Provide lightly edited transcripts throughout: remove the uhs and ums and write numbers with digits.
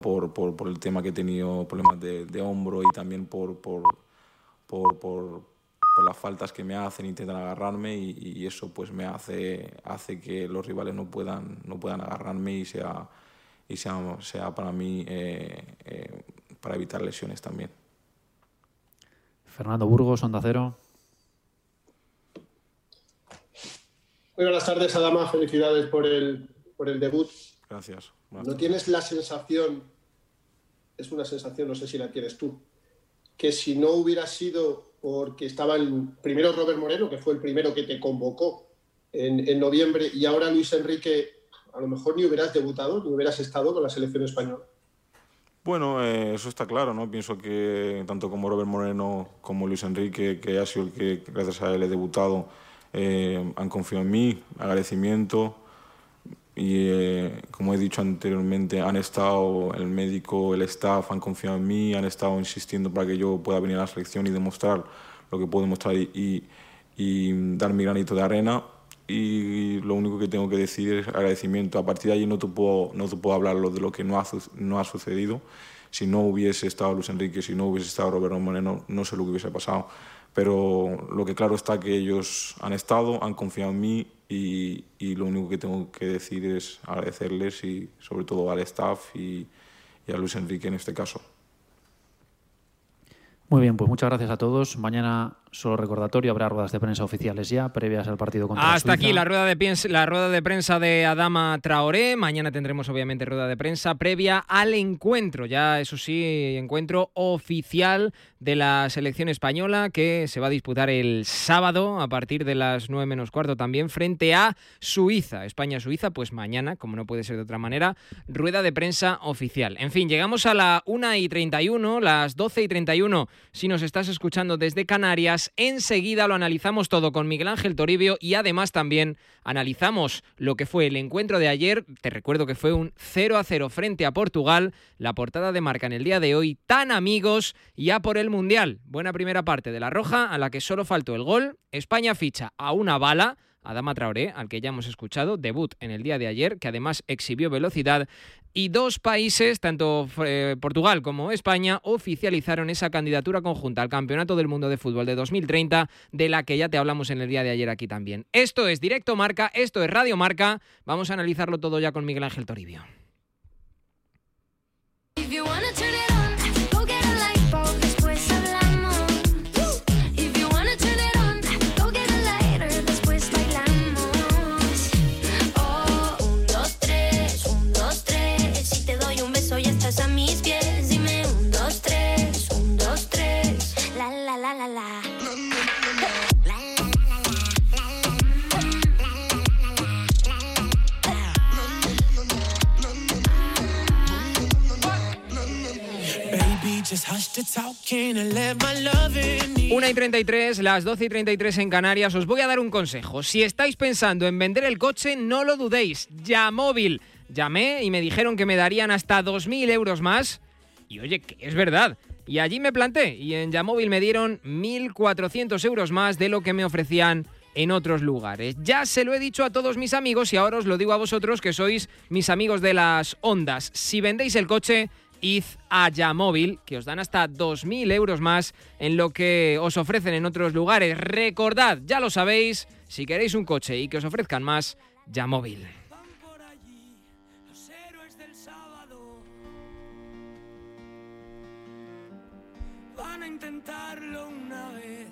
por el tema que he tenido, problemas de hombro, y también por las faltas que me hacen, intentan agarrarme, y eso pues me hace que los rivales no puedan agarrarme y sea para mí para evitar lesiones también. Fernando Burgos, Onda Cero. Muy buenas tardes, Adama. Felicidades por el debut. Gracias. ¿No tienes la sensación, es una sensación, no sé si la tienes tú, que si no hubiera sido porque estaba primero Robert Moreno, que fue el primero que te convocó en noviembre, y ahora Luis Enrique, a lo mejor ni hubieras debutado, ni hubieras estado con la selección española? Bueno, eso está claro, ¿no? Pienso que tanto como Robert Moreno como Luis Enrique, que ha sido el que gracias a él he debutado, han confiado en mí, agradecimiento, y como he dicho anteriormente, han estado el médico, el staff, han confiado en mí, han estado insistiendo para que yo pueda venir a la selección y demostrar lo que puedo demostrar y dar mi granito de arena. Y lo único que tengo que decir es agradecimiento. A partir de allí no te puedo hablar de lo que no ha sucedido. Si no hubiese estado Luis Enrique, si no hubiese estado Roberto Moreno, no sé lo que hubiese pasado. Pero lo que claro está que ellos han estado, han confiado en mí, y lo único que tengo que decir es agradecerles, y sobre todo al staff y a Luis Enrique en este caso. Muy bien, pues muchas gracias a todos. Mañana, solo recordatorio, habrá ruedas de prensa oficiales ya, previas al partido contra Hasta Suiza. aquí la rueda de prensa de Adama Traoré. Mañana tendremos obviamente rueda de prensa previa al encuentro, ya eso sí, encuentro oficial de la selección española, que se va a disputar el sábado a partir de las 9 menos cuarto también, frente a Suiza. España-Suiza, pues mañana, como no puede ser de otra manera, rueda de prensa oficial. En fin, llegamos a la 1:31, las 12:31 si nos estás escuchando desde Canarias. Enseguida lo analizamos todo con Miguel Ángel Toribio, y además también analizamos lo que fue el encuentro de ayer. Te recuerdo que fue un 0-0 frente a Portugal. La portada de Marca en el día de hoy: tan amigos ya por el Mundial. Buena primera parte de la Roja, a la que solo faltó el gol. España ficha a una bala, Adama Traoré, al que ya hemos escuchado, debut en el día de ayer, que además exhibió velocidad, y dos países, tanto Portugal como España, oficializaron esa candidatura conjunta al Campeonato del Mundo de Fútbol de 2030, de la que ya te hablamos en el día de ayer aquí también. Esto es Directo Marca, esto es Radio Marca. Vamos a analizarlo todo ya con Miguel Ángel Toribio. A mis pies, dime 1, 2, 3, 1, 2, 3, la la la la la. Just 1:33, las 12:33 en Canarias. Os voy a dar un consejo. Si estáis pensando en vender el coche, no lo dudéis. Yamóvil. Llamé y me dijeron que me darían hasta 2.000 euros más. Y oye, que es verdad. Y allí me planté. Y en Yamóvil me dieron 1.400 euros más de lo que me ofrecían en otros lugares. Ya se lo he dicho a todos mis amigos, y ahora os lo digo a vosotros, que sois mis amigos de las ondas. Si vendéis el coche, id a Yamóvil, que os dan hasta 2.000 euros más en lo que os ofrecen en otros lugares. Recordad, ya lo sabéis, si queréis un coche y que os ofrezcan más, Yamóvil. Van a intentarlo una vez.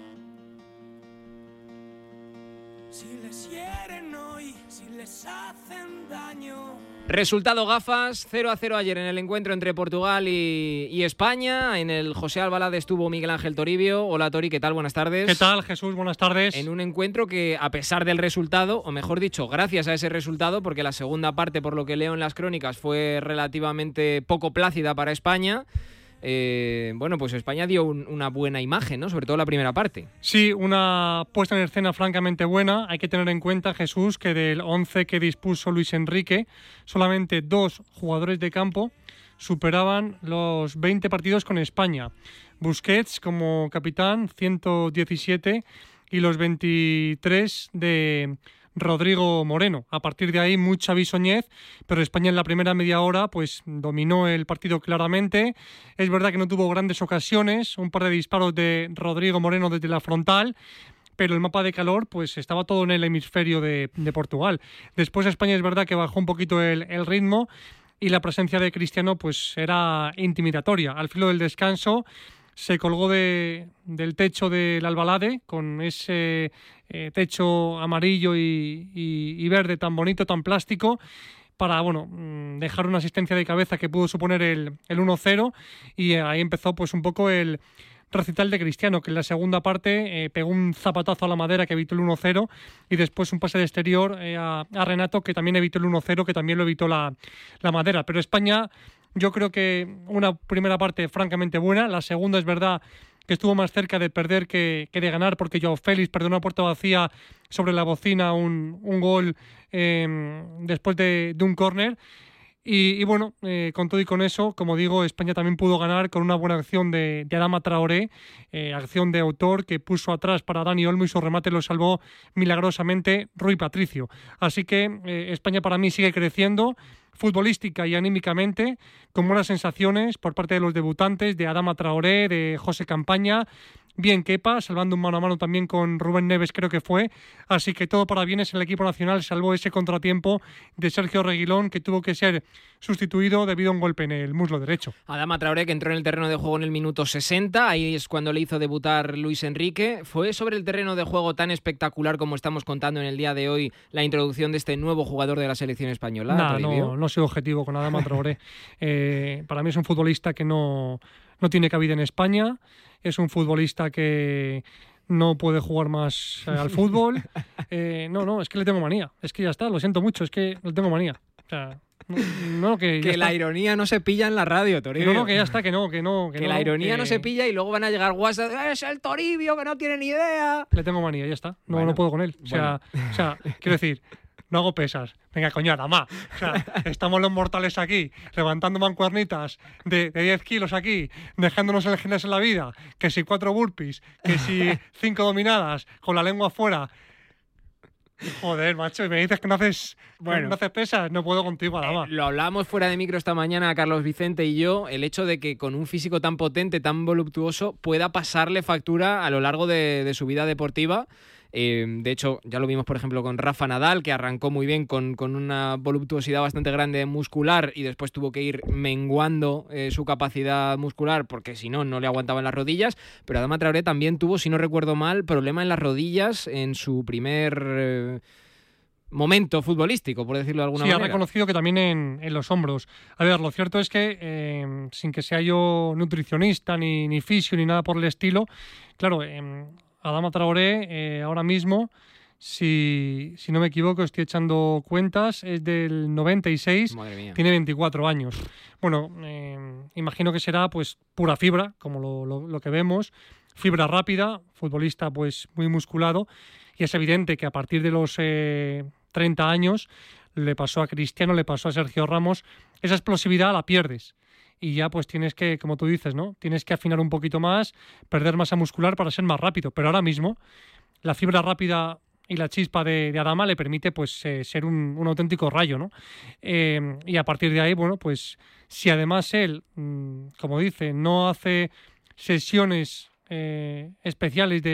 Si les hieren hoy, si les hacen daño. Resultado gafas, 0-0 ayer en el encuentro entre Portugal y España. En el José Albalade estuvo Miguel Ángel Toribio. Hola Tori, ¿qué tal? Buenas tardes. ¿Qué tal, Jesús? Buenas tardes. En un encuentro que, a pesar del resultado, o mejor dicho, gracias a ese resultado, porque la segunda parte, por lo que leo en las crónicas, fue relativamente poco plácida para España. Bueno, pues España dio una buena imagen, ¿no? Sobre todo la primera parte. Sí, una puesta en escena francamente buena. Hay que tener en cuenta, Jesús, que del 11 que dispuso Luis Enrique, solamente 2 jugadores de campo superaban los 20 partidos con España. Busquets como capitán, 117, y los 23 de Rodrigo Moreno. A partir de ahí mucha bisoñez, pero España en la primera media hora pues dominó el partido claramente. Es verdad que no tuvo grandes ocasiones, un par de disparos de Rodrigo Moreno desde la frontal, pero el mapa de calor pues estaba todo en el hemisferio de Portugal. Después España es verdad que bajó un poquito el ritmo y la presencia de Cristiano pues era intimidatoria. Al filo del descanso se colgó del techo del Albalade con ese techo amarillo y verde tan bonito, tan plástico, para dejar una asistencia de cabeza que pudo suponer el 1-0, y ahí empezó pues un poco el recital de Cristiano, que en la segunda parte pegó un zapatazo a la madera que evitó el 1-0, y después un pase de exterior a Renato, que también evitó el 1-0, que también lo evitó la madera. Pero España, yo creo que una primera parte francamente buena. La segunda es verdad que estuvo más cerca de perder que de ganar, porque Joao Félix perdió una puerta vacía sobre la bocina, un gol después de un córner. Y bueno, con todo y con eso, como digo, España también pudo ganar con una buena acción de Adama Traoré, acción de autor que puso atrás para Dani Olmo, y su remate lo salvó milagrosamente Rui Patricio. Así que España para mí sigue creciendo futbolística y anímicamente, con buenas sensaciones por parte de los debutantes, de Adama Traoré, de José Campaña, bien Kepa, salvando un mano a mano también con Rubén Neves, creo que fue. Así que todo para bienes en el equipo nacional, salvo ese contratiempo de Sergio Reguilón, que tuvo que ser sustituido debido a un golpe en el muslo derecho. Adama Traoré, que entró en el terreno de juego en el minuto 60, ahí es cuando le hizo debutar Luis Enrique. ¿Fue sobre el terreno de juego tan espectacular como estamos contando en el día de hoy la introducción de este nuevo jugador de la selección española? No soy objetivo con Adama Traoré. Para mí es un futbolista que no tiene cabida en España. Es un futbolista que no puede jugar más al fútbol. Es que le tengo manía. Es que ya está, lo siento mucho, es que le tengo manía. O sea, que la ironía no se pilla en la radio, Toribio. Que ya está, que la ironía no se pilla, y luego van a llegar WhatsApp, es el Toribio que no tiene ni idea. Le tengo manía, ya está. No puedo con él. O sea, quiero decir, no hago pesas. Venga, coño, Adama. O sea, estamos los mortales aquí, levantando mancuernitas de 10 kilos aquí, dejándonos el gimnasio en la vida, que si 4 burpees, que si 5 dominadas, con la lengua afuera. Joder, macho, y me dices que no haces pesas. No puedo contigo, Adama. Lo hablábamos fuera de micro esta mañana, Carlos Vicente y yo, el hecho de que con un físico tan potente, tan voluptuoso, pueda pasarle factura a lo largo de su vida deportiva. De hecho, ya lo vimos, por ejemplo, con Rafa Nadal, que arrancó muy bien con una voluptuosidad bastante grande muscular, y después tuvo que ir menguando su capacidad muscular, porque si no le aguantaban las rodillas. Pero Adama Traoré también tuvo, si no recuerdo mal, problema en las rodillas en su primer momento futbolístico, por decirlo de alguna manera. Sí, ha reconocido que también en los hombros. A ver, lo cierto es que, sin que sea yo nutricionista, ni fisio, ni nada por el estilo, claro, Adama Traoré, ahora mismo, si no me equivoco, estoy echando cuentas, es del 96, tiene 24 años. Bueno, imagino que será pues pura fibra, como lo que vemos, fibra rápida, futbolista pues muy musculado, y es evidente que a partir de los 30 años le pasó a Cristiano, le pasó a Sergio Ramos, esa explosividad la pierdes. Y ya pues tienes que, como tú dices, ¿no? Tienes que afinar un poquito más, perder masa muscular para ser más rápido. Pero ahora mismo la fibra rápida y la chispa de Adama le permite pues ser un auténtico rayo, ¿no? Y a partir de ahí, bueno, pues si además él, como dice, no hace sesiones especiales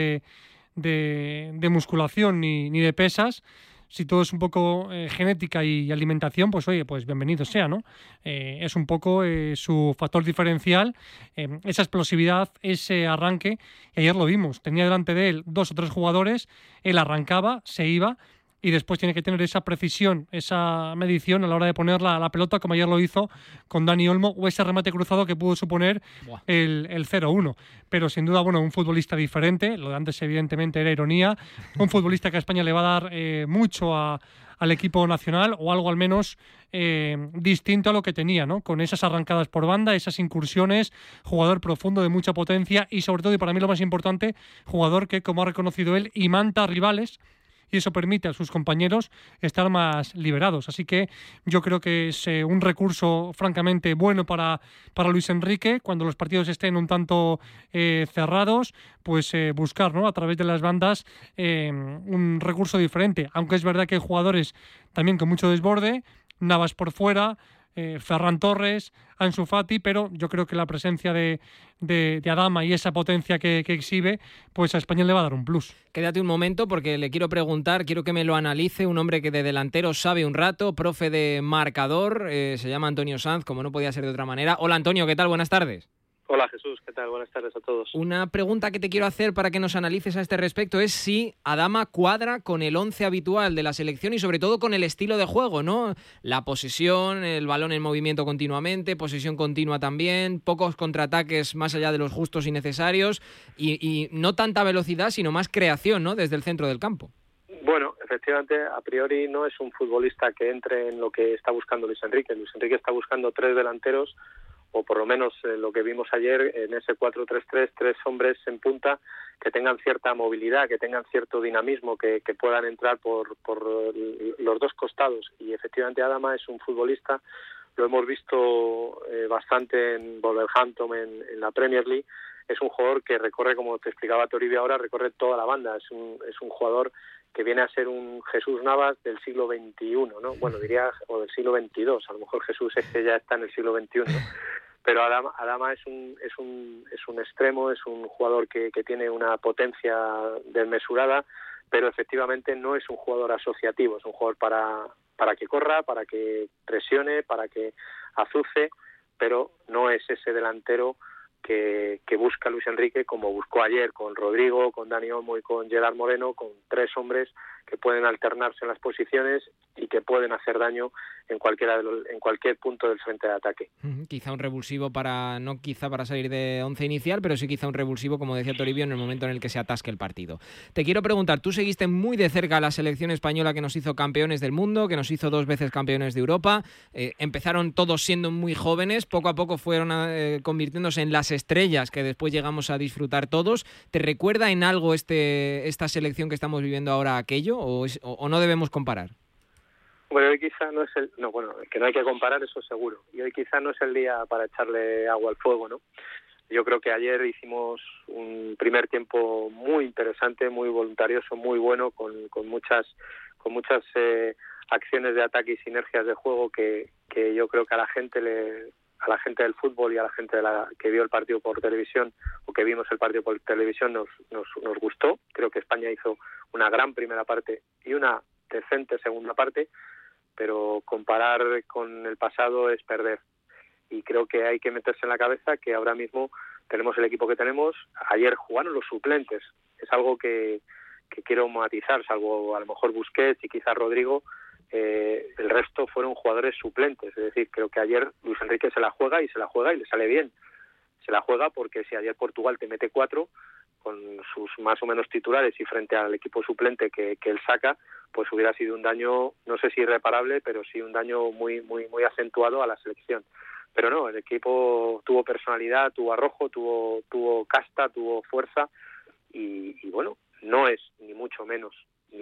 de musculación ni de pesas, si todo es un poco genética y alimentación, pues oye, pues bienvenido sea, ¿no? Es un poco su factor diferencial, esa explosividad, ese arranque. Y ayer lo vimos, tenía delante de él 2 o 3 jugadores, él arrancaba, se iba, y después tiene que tener esa precisión, esa medición a la hora de poner la pelota, como ayer lo hizo con Dani Olmo, o ese remate cruzado que pudo suponer el 0-1. Pero sin duda, bueno, un futbolista diferente. Lo de antes evidentemente era ironía. Un futbolista que a España le va a dar mucho al equipo nacional, o algo al menos distinto a lo que tenía, ¿no? Con esas arrancadas por banda, esas incursiones, jugador profundo de mucha potencia, y sobre todo, y para mí lo más importante, jugador que, como ha reconocido él, imanta a rivales y eso permite a sus compañeros estar más liberados. Así que yo creo que es un recurso francamente bueno para Luis Enrique, cuando los partidos estén un tanto cerrados, pues buscar, ¿no?, a través de las bandas un recurso diferente, aunque es verdad que hay jugadores también con mucho desborde, Navas por fuera, Ferran Torres, Ansu Fati, pero yo creo que la presencia de Adama y esa potencia que exhibe, pues a España le va a dar un plus. Quédate un momento porque le quiero preguntar, quiero que me lo analice un hombre que de delantero sabe un rato, profe de marcador, se llama Antonio Sanz, como no podía ser de otra manera. Hola Antonio, ¿qué tal? Buenas tardes. Hola Jesús, ¿qué tal? Buenas tardes a todos. Una pregunta que te quiero hacer para que nos analices a este respecto es si Adama cuadra con el 11 habitual de la selección y sobre todo con el estilo de juego, ¿no? La posesión, el balón en movimiento continuamente, posesión continua también, pocos contraataques más allá de los justos y necesarios y no tanta velocidad sino más creación, ¿no?, desde el centro del campo. Bueno, efectivamente, a priori no es un futbolista que entre en lo que está buscando Luis Enrique. Luis Enrique está buscando 3 delanteros, o por lo menos lo que vimos ayer en ese 4-3-3, 3 hombres en punta que tengan cierta movilidad, que tengan cierto dinamismo, que puedan entrar por los dos costados. Y efectivamente Adama es un futbolista, lo hemos visto bastante en Wolverhampton, en la Premier League. Es un jugador que recorre, como te explicaba Toribio ahora, recorre toda la banda. Es un jugador que viene a ser un Jesús Navas del siglo XXI, ¿no? Bueno, diría, o del siglo XXII. A lo mejor Jesús es que ya está en el siglo XXI, ¿no? Pero Adama es un extremo, es un jugador que tiene una potencia desmesurada, pero efectivamente no es un jugador asociativo, es un jugador para que corra, para que presione, para que azuce, pero no es ese delantero que busca Luis Enrique, como buscó ayer con Rodrigo, con Dani Olmo y con Gerard Moreno, con 3 hombres que pueden alternarse en las posiciones y que pueden hacer daño en cualquier punto del frente de ataque. Quizá un revulsivo no quizá para salir de 11 inicial, pero sí quizá un revulsivo, como decía Toribio, en el momento en el que se atasque el partido. Te quiero preguntar, tú seguiste muy de cerca a la selección española que nos hizo campeones del mundo, que nos hizo 2 veces campeones de Europa. Empezaron todos siendo muy jóvenes, poco a poco fueron convirtiéndose en las estrellas que después llegamos a disfrutar todos. ¿Te recuerda en algo esta selección que estamos viviendo ahora aquello o no debemos comparar? Bueno, hoy quizá no es que no hay que comparar, eso seguro. Y hoy quizá no es el día para echarle agua al fuego, ¿no? Yo creo que ayer hicimos un primer tiempo muy interesante, muy voluntarioso, muy bueno, con muchas acciones de ataque y sinergias de juego que yo creo que a la gente del fútbol y a la gente que vio el partido por televisión o que vimos el partido por televisión nos gustó. Creo que España hizo una gran primera parte y una decente segunda parte, pero comparar con el pasado es perder. Y creo que hay que meterse en la cabeza que ahora mismo tenemos el equipo que tenemos. Ayer jugaron los suplentes. Es algo que quiero matizar, salvo a lo mejor Busquets y quizás Rodrigo. El resto fueron jugadores suplentes. Es decir, creo que ayer Luis Enrique se la juega y le sale bien. Se la juega porque si ayer Portugal te mete 4 con sus más o menos titulares y frente al equipo suplente que él saca, pues hubiera sido un daño, no sé si irreparable, pero sí un daño muy muy muy acentuado a la selección. Pero no, el equipo tuvo personalidad, tuvo arrojo, tuvo casta, tuvo fuerza y bueno, no es ni mucho menos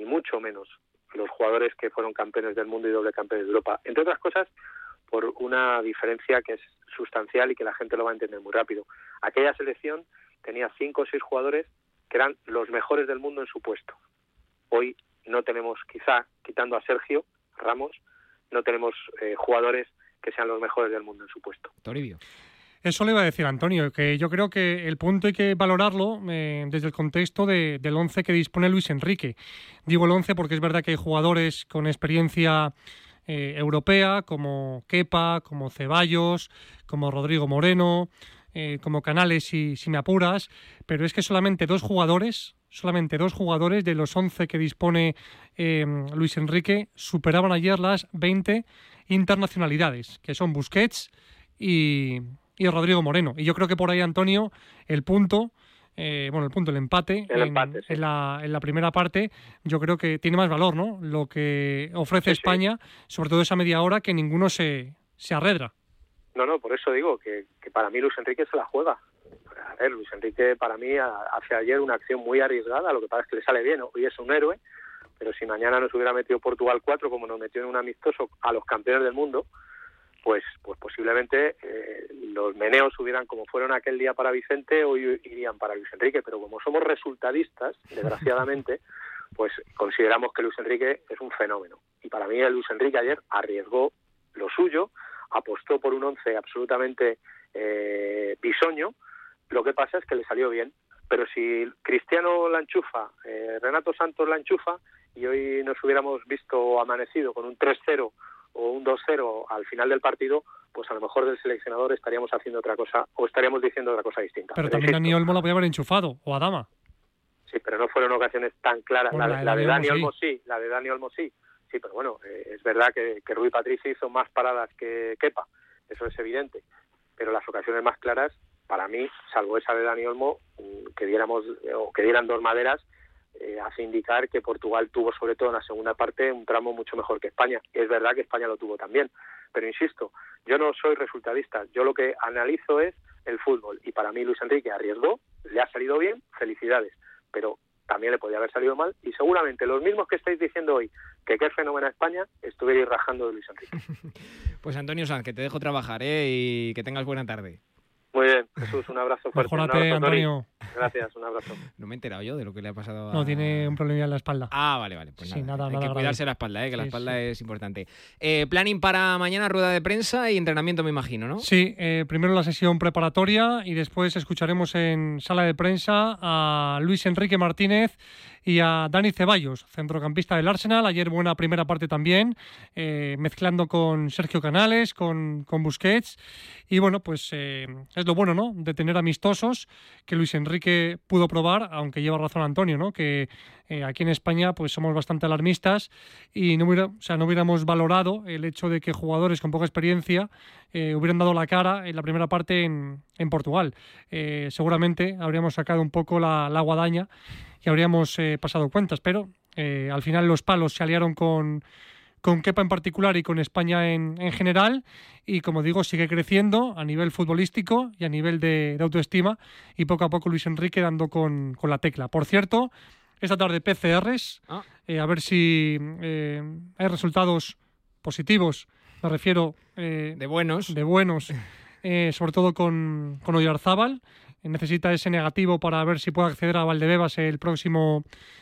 los jugadores que fueron campeones del mundo y doble campeones de Europa. Entre otras cosas, por una diferencia que es sustancial y que la gente lo va a entender muy rápido. Aquella selección tenía 5 o 6 jugadores que eran los mejores del mundo en su puesto. Hoy no tenemos, quizá quitando a Sergio Ramos, no tenemos jugadores que sean los mejores del mundo en su puesto. Toribio. Eso le iba a decir Antonio, que yo creo que el punto hay que valorarlo desde el contexto del 11 que dispone Luis Enrique. Digo el 11 porque es verdad que hay jugadores con experiencia europea, como Kepa, como Ceballos, como Rodrigo Moreno, como Canales y si me apuras, pero es que solamente dos jugadores de los 11 que dispone Luis Enrique superaban ayer las 20 internacionalidades, que son Busquets y Rodrigo Moreno. Y yo creo que por ahí, Antonio, el empate sí. en la primera parte, yo creo que tiene más valor, ¿no? Lo que ofrece España, sobre todo esa media hora que ninguno se arredra. No, por eso digo que para mí Luis Enrique se la juega. A ver, Luis Enrique para mí hace ayer una acción muy arriesgada, lo que pasa es que le sale bien, hoy es un héroe, pero si mañana nos hubiera metido Portugal 4, como nos metió en un amistoso a los campeones del mundo, pues posiblemente los meneos hubieran, como fueron aquel día para Vicente, hoy irían para Luis Enrique, pero como somos resultadistas, desgraciadamente, pues consideramos que Luis Enrique es un fenómeno. Y para mí Luis Enrique ayer arriesgó lo suyo, apostó por un 11 absolutamente bisoño. Lo que pasa es que le salió bien, pero si Cristiano la enchufa, Renato Santos la enchufa, y hoy nos hubiéramos visto amanecido con un 3-0 o un 2-0 al final del partido, pues a lo mejor del seleccionador estaríamos haciendo otra cosa, o estaríamos diciendo otra cosa distinta. Pero también Dani Olmo la podía haber enchufado, o Adama. Sí, pero no fueron ocasiones tan claras. Bueno, la de Dani Olmo sí. La de Dani Olmo sí. Sí, pero bueno, es verdad que Rui Patricio hizo más paradas que Kepa, eso es evidente. Pero las ocasiones más claras, para mí, salvo esa de Dani Olmo, que dieran dos maderas, hace indicar que Portugal tuvo, sobre todo en la segunda parte, un tramo mucho mejor que España. Y es verdad que España lo tuvo también. Pero insisto, yo no soy resultadista. Yo lo que analizo es el fútbol. Y para mí Luis Enrique arriesgó, le ha salido bien, felicidades. Pero también le podía haber salido mal. Y seguramente los mismos que estáis diciendo hoy que qué fenómeno España, estuvierais rajando de Luis Enrique. Pues Antonio Sanz, que te dejo trabajar, y que tengas buena tarde. Muy bien, Jesús, un abrazo fuerte. Mejórate, un abrazo, Antonio. Gracias, un abrazo. No me he enterado yo de lo que le ha pasado a... No, tiene un problema en la espalda. Ah, vale. Pues sí, nada, hay nada que cuidarse grave. la espalda, que Sí, la espalda sí. es importante. Planning para mañana, rueda de prensa y entrenamiento, me imagino, ¿no? Sí, primero la sesión preparatoria y después escucharemos en sala de prensa a Luis Enrique Martínez y a Dani Ceballos, centrocampista del Arsenal. Ayer buena primera parte también, mezclando con Sergio Canales, con Busquets. Y bueno, pues es lo bueno, ¿no?, de tener amistosos que Luis Enrique pudo probar, aunque lleva razón Antonio, ¿no?, que aquí en España pues somos bastante alarmistas y no hubiéramos valorado el hecho de que jugadores con poca experiencia hubieran dado la cara en la primera parte en Portugal. Seguramente habríamos sacado un poco la guadaña y habríamos pasado cuentas, pero al final los palos se aliaron con Kepa en particular y con España en general, y como digo, sigue creciendo a nivel futbolístico y a nivel de autoestima, y poco a poco Luis Enrique dando con la tecla. Por cierto, esta tarde PCRs, a ver si hay resultados positivos, me refiero de buenos, sobre todo con Oyarzábal. Necesita ese negativo para ver si puede acceder a Valdebebas el próximo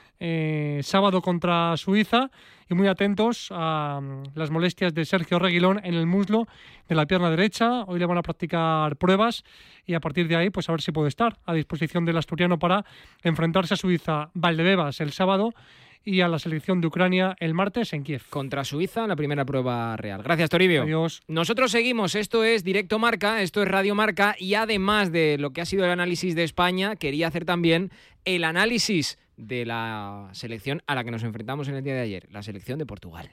sábado contra Suiza, y muy atentos a las molestias de Sergio Reguilón en el muslo de la pierna derecha. Hoy le van a practicar pruebas y a partir de ahí pues a ver si puede estar a disposición del asturiano para enfrentarse a Suiza. Valdebebas el sábado y a la selección de Ucrania el martes en Kiev. Contra Suiza, la primera prueba real. Gracias, Toribio. Adiós. Nosotros seguimos. Esto es Directo Marca, esto es Radio Marca, y además de lo que ha sido el análisis de España, quería hacer también el análisis de la selección a la que nos enfrentamos en el día de ayer, la selección de Portugal.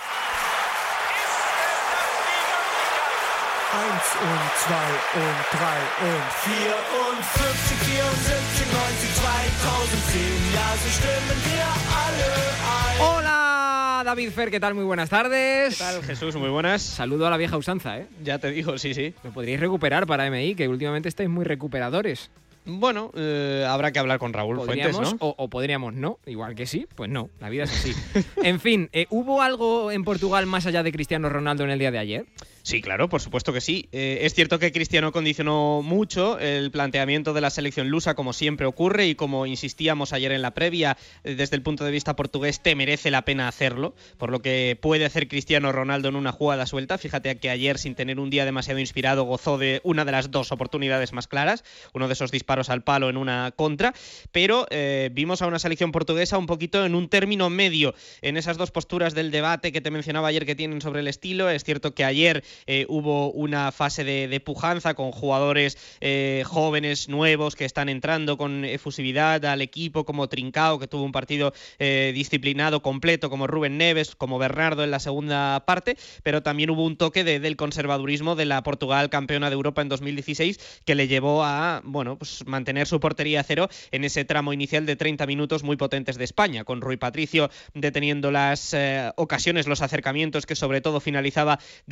1 und 2 und 3 und 4 und 50, 74, 90, 2010. Ja, so stimmen wir alle ein. Hola, David Fer, ¿qué tal? Muy buenas tardes. ¿Qué tal, Jesús? Muy buenas. Saludo a la vieja usanza, ¿eh? Ya te digo, sí. Me podríais recuperar para MI, que últimamente estáis muy recuperadores. Bueno, habrá que hablar con Raúl Fuentes, ¿no? O podríamos no, igual que sí, pues no, la vida es así. En fin, ¿hubo algo en Portugal más allá de Cristiano Ronaldo en el día de ayer? Sí, claro, por supuesto que sí. Es cierto que Cristiano condicionó mucho el planteamiento de la selección lusa, como siempre ocurre, y como insistíamos ayer en la previa, desde el punto de vista portugués te merece la pena hacerlo, por lo que puede hacer Cristiano Ronaldo en una jugada suelta. Fíjate que ayer, sin tener un día demasiado inspirado, gozó de una de las dos oportunidades más claras, uno de esos disparos al palo en una contra, pero vimos a una selección portuguesa un poquito en un término medio, en esas dos posturas del debate que te mencionaba ayer que tienen sobre el estilo. Es cierto que ayer hubo una fase de pujanza con jugadores jóvenes, nuevos, que están entrando con efusividad al equipo, como Trincao, que tuvo un partido disciplinado completo, como Rubén Neves, como Bernardo en la segunda parte, pero también hubo un toque del conservadurismo de la Portugal campeona de Europa en 2016, que le llevó a, bueno, pues mantener su portería a cero en ese tramo inicial de 30 minutos muy potentes de España, con Rui Patricio deteniendo las ocasiones, los acercamientos que sobre todo finalizaba Dani Olmo.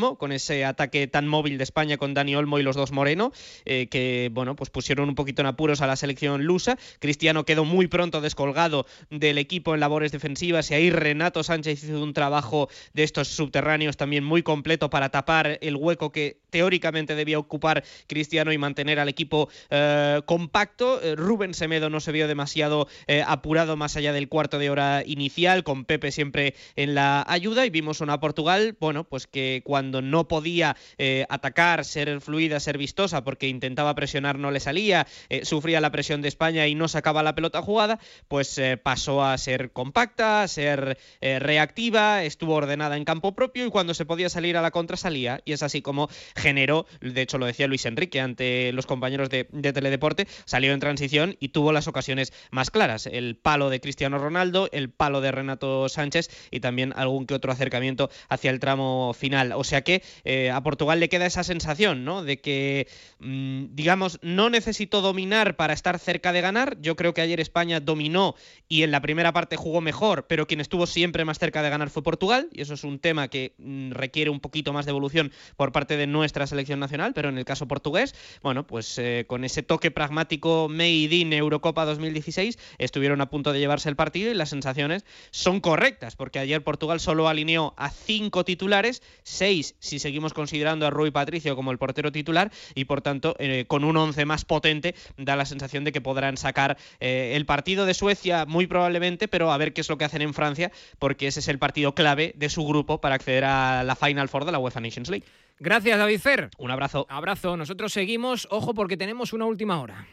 tramo, con ese ataque tan móvil de España con Dani Olmo y los dos Moreno, que bueno, pues pusieron un poquito en apuros a la selección lusa. Cristiano quedó muy pronto descolgado del equipo en labores defensivas, y ahí Renato Sánchez hizo un trabajo de estos subterráneos también muy completo para tapar el hueco que teóricamente debía ocupar Cristiano y mantener al equipo compacto. Rubén Semedo no se vio demasiado apurado más allá del cuarto de hora inicial, con Pepe siempre en la ayuda, y vimos una Portugal, bueno, pues que cuando no podía atacar, ser fluida, ser vistosa, porque intentaba presionar, no le salía, sufría la presión de España y no sacaba la pelota jugada, pues pasó a ser compacta, a ser reactiva, estuvo ordenada en campo propio, y cuando se podía salir a la contra salía, y es así como generó, de hecho lo decía Luis Enrique ante los compañeros de Teledeporte, salió en transición y tuvo las ocasiones más claras, el palo de Cristiano Ronaldo, el palo de Renato Sánchez y también algún que otro acercamiento hacia el tramo final. O sea que a Portugal le queda esa sensación, ¿no?, de que digamos, no necesitó dominar para estar cerca de ganar. Yo creo que ayer España dominó y en la primera parte jugó mejor, pero quien estuvo siempre más cerca de ganar fue Portugal, y eso es un tema que requiere un poquito más de evolución por parte de nuestra selección nacional, pero en el caso portugués, bueno, pues con ese toque pragmático made in Eurocopa 2016 estuvieron a punto de llevarse el partido, y las sensaciones son correctas, porque ayer Portugal solo alineó a 5 titulares, 6 si seguimos considerando a Rui Patricio como el portero titular, y por tanto con un 11 más potente da la sensación de que podrán sacar el partido de Suecia muy probablemente, pero a ver qué es lo que hacen en Francia, porque ese es el partido clave de su grupo para acceder a la Final Four de la UEFA Nations League. Gracias, David Fer. Un abrazo. Abrazo. Nosotros seguimos, ojo, porque tenemos una última hora.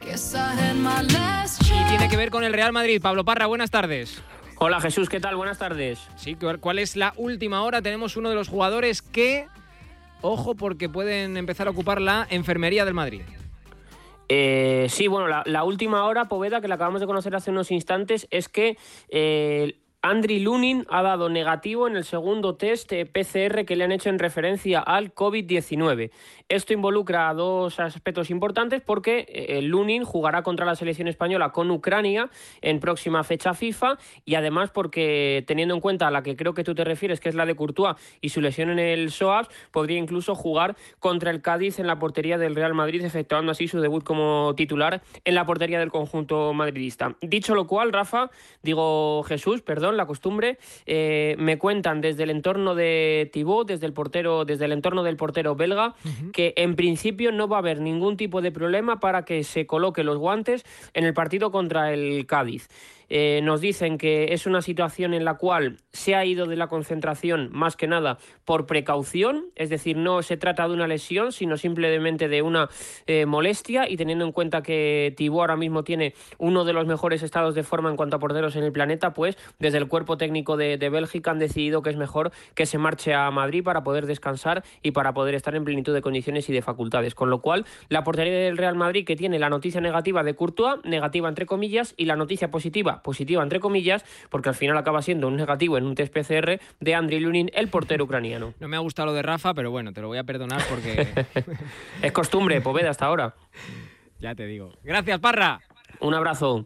Y tiene que ver con el Real Madrid. Pablo Parra, buenas tardes. Hola Jesús, ¿qué tal? Buenas tardes. Sí, ¿cuál es la última hora? Tenemos uno de los jugadores que, ojo, porque pueden empezar a ocupar la enfermería del Madrid. Sí, bueno, la última hora, Poveda, que la acabamos de conocer hace unos instantes, es que Andriy Lunin ha dado negativo en el segundo test PCR que le han hecho en referencia al COVID-19. Esto involucra a dos aspectos importantes, porque Lunin jugará contra la selección española con Ucrania en próxima fecha FIFA, y además porque, teniendo en cuenta a la que creo que tú te refieres, que es la de Courtois y su lesión en el psoas, podría incluso jugar contra el Cádiz en la portería del Real Madrid, efectuando así su debut como titular en la portería del conjunto madridista. Dicho lo cual, Jesús, la costumbre, me cuentan desde el entorno de Thibaut, desde el entorno del portero belga, que en principio no va a haber ningún tipo de problema para que se coloque los guantes en el partido contra el Cádiz. Nos dicen que es una situación en la cual se ha ido de la concentración más que nada por precaución, es decir, no se trata de una lesión, sino simplemente de una molestia, y teniendo en cuenta que Thibaut ahora mismo tiene uno de los mejores estados de forma en cuanto a porteros en el planeta, pues desde el cuerpo técnico de Bélgica han decidido que es mejor que se marche a Madrid para poder descansar y para poder estar en plenitud de condiciones y de facultades, con lo cual la portería del Real Madrid, que tiene la noticia negativa de Courtois, negativa entre comillas, y la noticia positiva entre comillas, porque al final acaba siendo un negativo en un test PCR, de Andriy Lunin, el portero ucraniano. No me ha gustado lo de Rafa, pero bueno, te lo voy a perdonar porque... es costumbre, Poveda, hasta ahora. Ya te digo. Gracias, Parra. Un abrazo.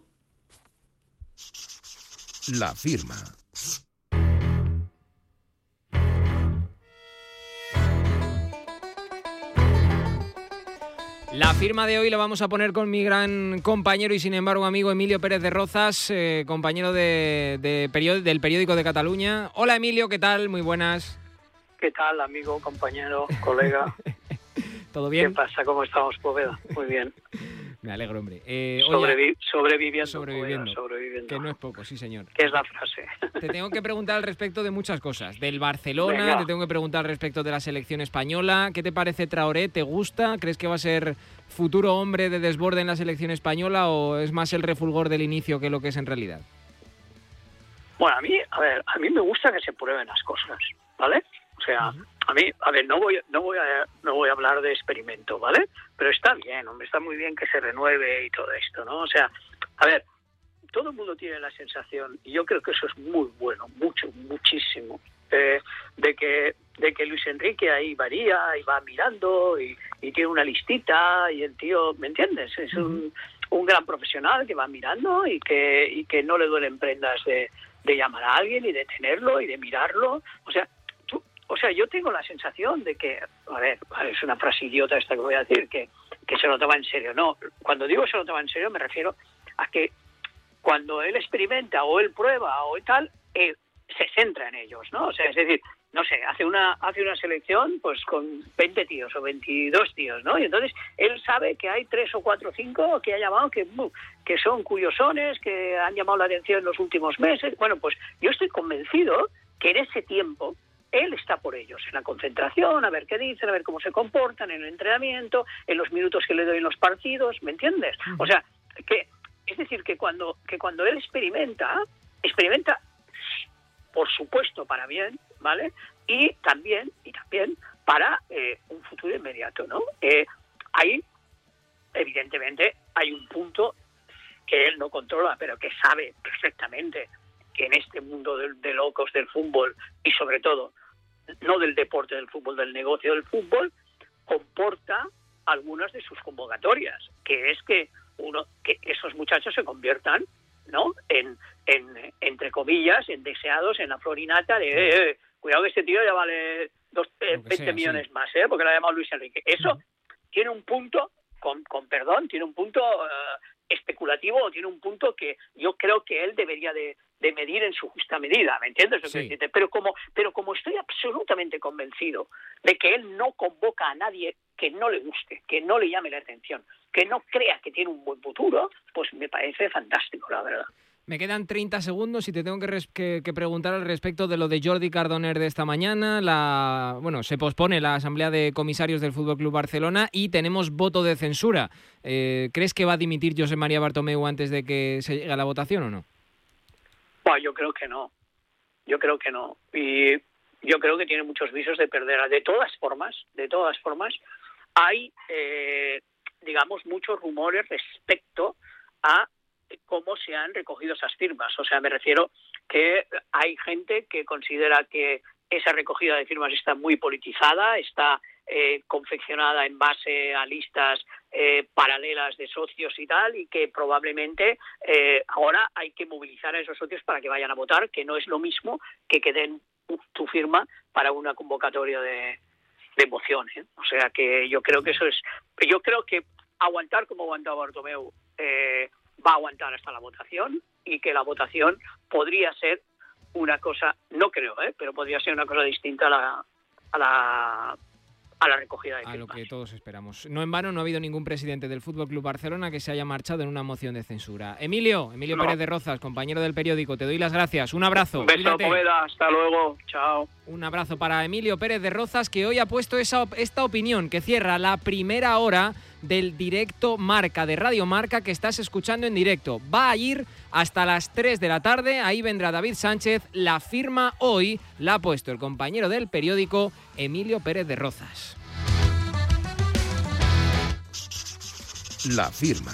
La firma. La firma de hoy la vamos a poner con mi gran compañero y sin embargo amigo Emilio Pérez de Rozas, compañero del periódico de Cataluña. Hola Emilio, ¿qué tal? Muy buenas. ¿Qué tal, amigo, compañero, colega? ¿Todo bien? ¿Qué pasa? ¿Cómo estamos, Poveda? Muy bien. Me alegro, hombre. Sobreviviendo. Que no es poco, sí, señor. ¿Qué es la frase? Te tengo que preguntar al respecto de muchas cosas. Del Barcelona, Venga. Te tengo que preguntar al respecto de la selección española. ¿Qué te parece Traoré? ¿Te gusta? ¿Crees que va a ser futuro hombre de desborde en la selección española o es más el refulgor del inicio que lo que es en realidad? Bueno, a mí me gusta que se prueben las cosas, ¿vale? O sea, no voy a hablar de experimento, ¿vale? Pero está bien, hombre, está muy bien que se renueve y todo esto, ¿no? O sea, todo el mundo tiene la sensación, y yo creo que eso es muy bueno, muchísimo, de que Luis Enrique ahí varía y va mirando y tiene una listita y el tío, ¿me entiendes? Es un gran profesional que va mirando y que no le duelen prendas de llamar a alguien y de tenerlo y de mirarlo. O sea, o sea, yo tengo la sensación de que, a ver, es una frase idiota esta que voy a decir, que se lo toma en serio. No, cuando digo se lo toma en serio me refiero a que cuando él experimenta o él prueba o tal, se centra en ellos, ¿no? O sea, es decir, no sé, hace una selección pues con 20 tíos o 22 tíos, ¿no? Y entonces él sabe que hay 3 o 4 o 5 que ha llamado que son curiosones, que han llamado la atención en los últimos meses. Bueno, pues yo estoy convencido que en ese tiempo él está por ellos, en la concentración, a ver qué dicen, a ver cómo se comportan, en el entrenamiento, en los minutos que le doy en los partidos, ¿me entiendes? O sea, es decir, que cuando él experimenta, por supuesto, para bien, ¿vale? Y también para un futuro inmediato, ¿no? Ahí, evidentemente, hay un punto que él no controla, pero que sabe perfectamente que en este mundo de locos del fútbol, y sobre todo, no del deporte del fútbol, del negocio del fútbol, comporta algunas de sus convocatorias, que es que esos muchachos se conviertan, ¿no?, en entre comillas, en deseados, en la florinata de cuidado que este tío ya vale 20 millones más, porque lo ha llamado Luis Enrique. Eso tiene un punto, con perdón, tiene un punto especulativo, o tiene un punto que yo creo que él debería de medir en su justa medida, ¿me entiendes? Sí. Pero como estoy absolutamente convencido de que él no convoca a nadie que no le guste, que no le llame la atención, que no crea que tiene un buen futuro, pues me parece fantástico, la verdad. Me quedan 30 segundos y te tengo que preguntar al respecto de lo de Jordi Cardoner de esta mañana. Se pospone la asamblea de comisarios del FC Barcelona y tenemos voto de censura. ¿Crees que va a dimitir Josep María Bartomeu antes de que se llegue a la votación o no? Bueno, yo creo que no. Y yo creo que tiene muchos visos de perder. De todas formas, hay, digamos, muchos rumores respecto a cómo se han recogido esas firmas. O sea, me refiero que hay gente que considera que esa recogida de firmas está muy politizada, está confeccionada en base a listas paralelas de socios y tal, y que probablemente ahora hay que movilizar a esos socios para que vayan a votar, que no es lo mismo que den tu firma para una convocatoria de moción, ¿eh? O sea que yo creo que yo creo que aguantar como aguantaba Bartomeu va a aguantar hasta la votación, y que la votación podría ser una cosa, no creo, pero podría ser una cosa distinta a la recogida de firmas. A lo que todos esperamos. No en vano no ha habido ningún presidente del FC Barcelona que se haya marchado en una moción de censura. Emilio Pérez de Rozas, compañero del periódico, te doy las gracias. Un abrazo. Un beso, Poveda. Hasta luego. Chao. Un abrazo para Emilio Pérez de Rozas, que hoy ha puesto esta opinión que cierra la primera hora del directo Marca, de Radio Marca, que estás escuchando en directo. Va a ir hasta las 3 de la tarde, ahí vendrá David Sánchez. La firma hoy la ha puesto el compañero del periódico, Emilio Pérez de Rozas. La firma.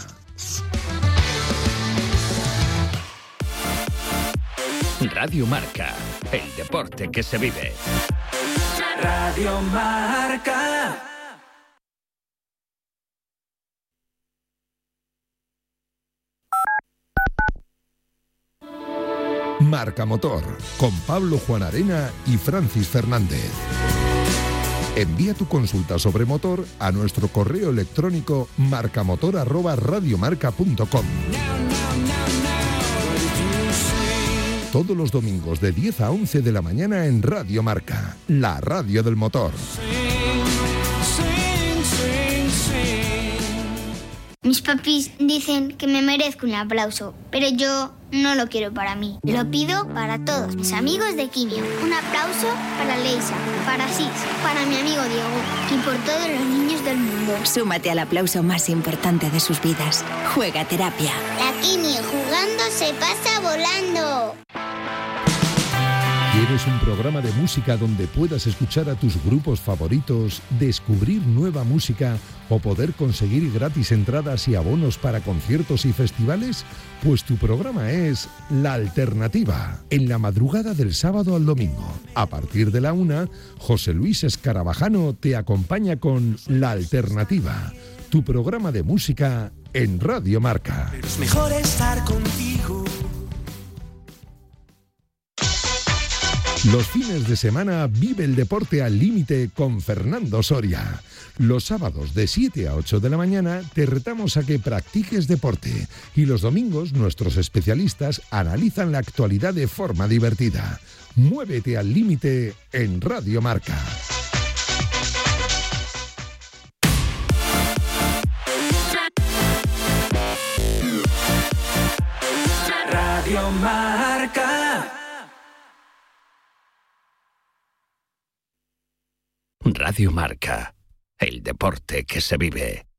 Radio Marca, el deporte que se vive. Radio Marca. Marca Motor, con Pablo Juan Arena y Francis Fernández. Envía tu consulta sobre motor a nuestro correo electrónico marcamotor@radiomarca.com. Todos los domingos de 10 a 11 de la mañana en Radio Marca, la radio del motor. Mis papis dicen que me merezco un aplauso, pero yo no lo quiero para mí. Lo pido para todos mis amigos de Quimio. Un aplauso para Leisa, para Sis, para mi amigo Diego y por todos los niños del mundo. Súmate al aplauso más importante de sus vidas. Juega Terapia. La Quimio jugando se pasa volando. ¿Quieres un programa de música donde puedas escuchar a tus grupos favoritos, descubrir nueva música o poder conseguir gratis entradas y abonos para conciertos y festivales? Pues tu programa es La Alternativa, en la madrugada del sábado al domingo. A partir de la 1, José Luis Escarabajano te acompaña con La Alternativa, tu programa de música en Radio Marca. Es mejor estar contigo. Los fines de semana vive el deporte al límite con Fernando Soria. Los sábados de 7 a 8 de la mañana te retamos a que practiques deporte y los domingos nuestros especialistas analizan la actualidad de forma divertida. Muévete al límite en Radio Marca. Radio Marca. Radio Marca, el deporte que se vive.